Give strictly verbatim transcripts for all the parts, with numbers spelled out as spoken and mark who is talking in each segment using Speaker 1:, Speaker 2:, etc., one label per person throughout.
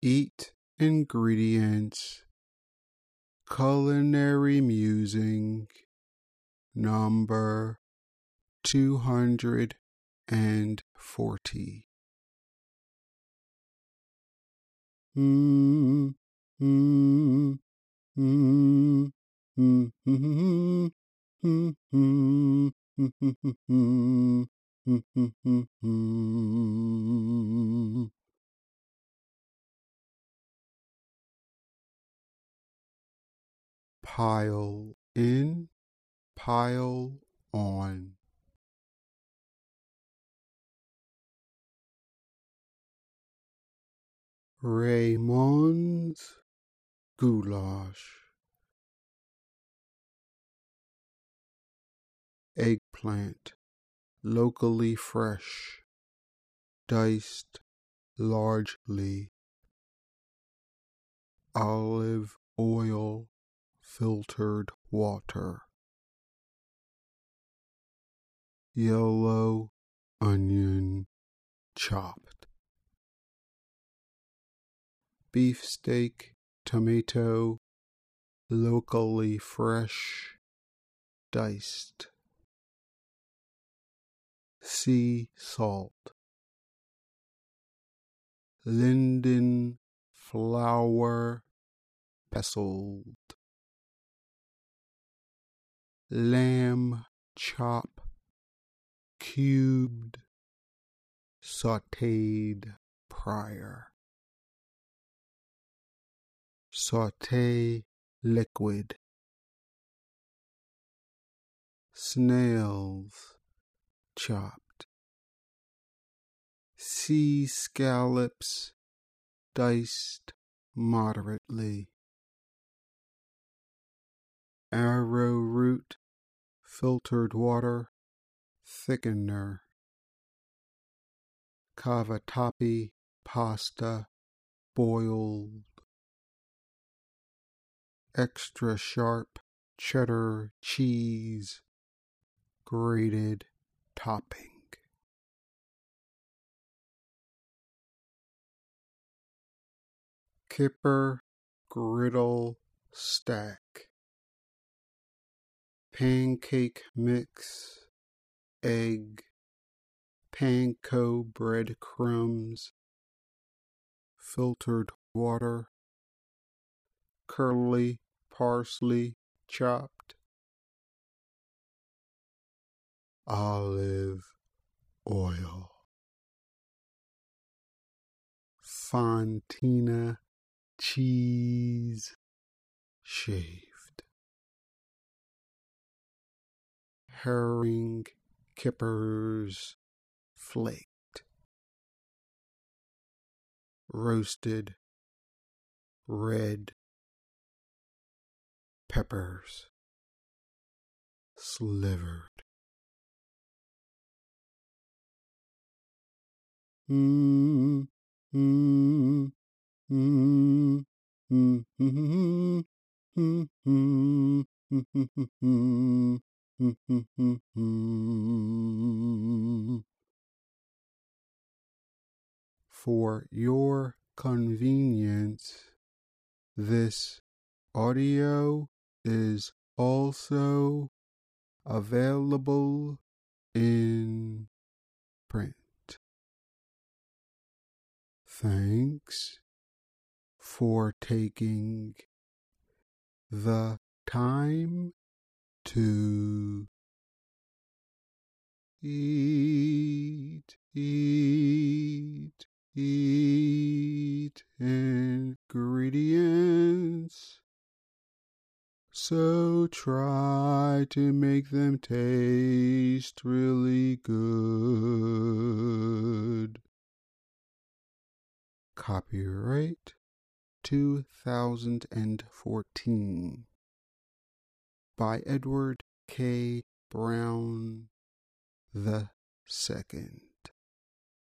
Speaker 1: Eat ingredients, culinary musing, number two hundred forty. Mm, mm, mm, mm, mm, mm, mm, mm, mm, mm. Pile in, pile on. Raymond's goulash. Eggplant, locally fresh, diced largely. Olive oil, filtered water. Yellow onion, chopped. Beefsteak, tomato, locally fresh, diced. Sea salt. Linden flower, pestled. Lamb chop, cubed, sautéed prior. Sauté liquid. Snails, chopped. Sea scallops, diced moderately. Arrowroot, filtered water, thickener. Cavatappi pasta, boiled. Extra sharp cheddar cheese, grated topping. Kipper griddle stack. Pancake mix, egg, panko breadcrumbs, filtered water, curly parsley chopped, olive oil, fontina cheese shaved, herring kippers flaked, roasted red peppers slivered. Mm, mm, mm, mm, mm, mm, mm, mm, mm, mm. For your convenience, this audio is also available in print. Thanks for taking the time to eat, eat, eat ingredients. So try to make them taste really good. Copyright two thousand fourteen by Edward K. Brown the Second.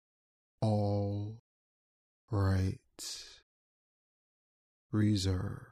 Speaker 1: All rights reserved.